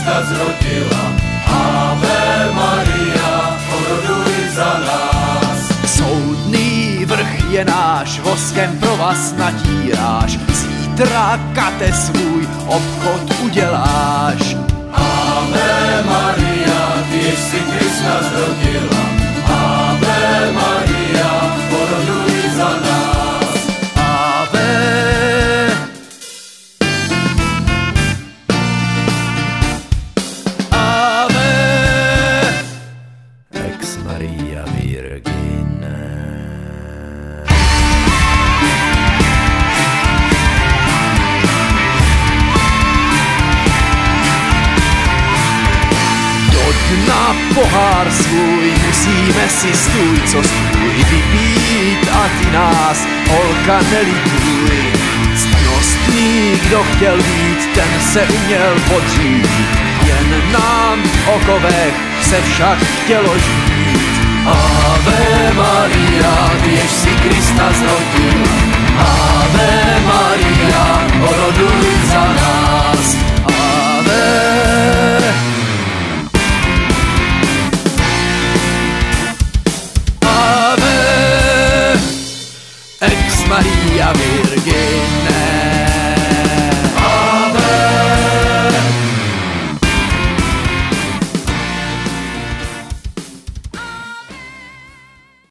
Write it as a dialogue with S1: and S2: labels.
S1: Krista zrodila. Ave Maria, oroduj za nás.
S2: Soudný vrch je náš, voskem pro vás natíráš, zítra kate svůj obchod uděláš.
S1: Ave Maria, ty si Krista zrodila. Ave Maria, oroduj za nás.
S2: Ave. Ave. Ex Maria Virgine. Na pohár svůj musíme si stůj, co stůj vypít a ty nás, holka, nelituj. Ctnostný, kdo chtěl být, ten se uměl podřídit, jen nám v okovech se však chtělo žít. Ave Maria, ty jež si Krista zrodila. Ave Maria, oroduj za nás. Ave. Ex Maria Virgine.